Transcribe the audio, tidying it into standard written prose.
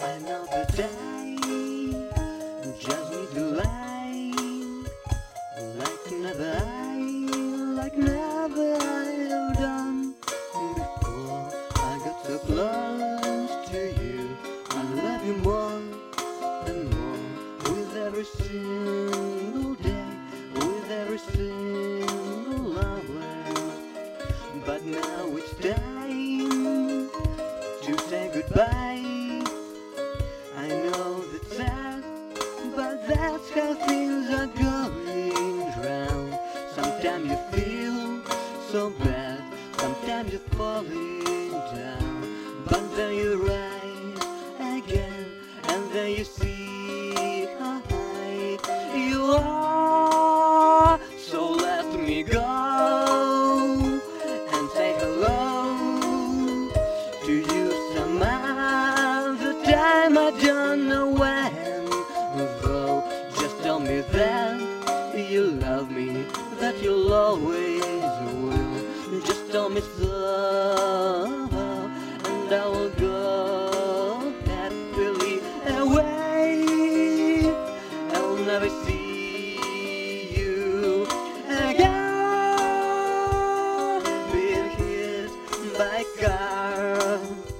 Another day, just need to lie like never I have done before. I got so close to you, I love you more and more with every single day, with every single hour. But now it's time to say goodbye. I know that's sad, but that's how things are going round. Sometimes you feel so bad, sometimes you're falling down, but then you rise again, and then you see how high you are. So let me go and say hello to you some other time. I don't know when, though. Just tell me that you love me, that you'll always will. Just tell me so, and I will go happily away. I'll never see you again, being hit by a car.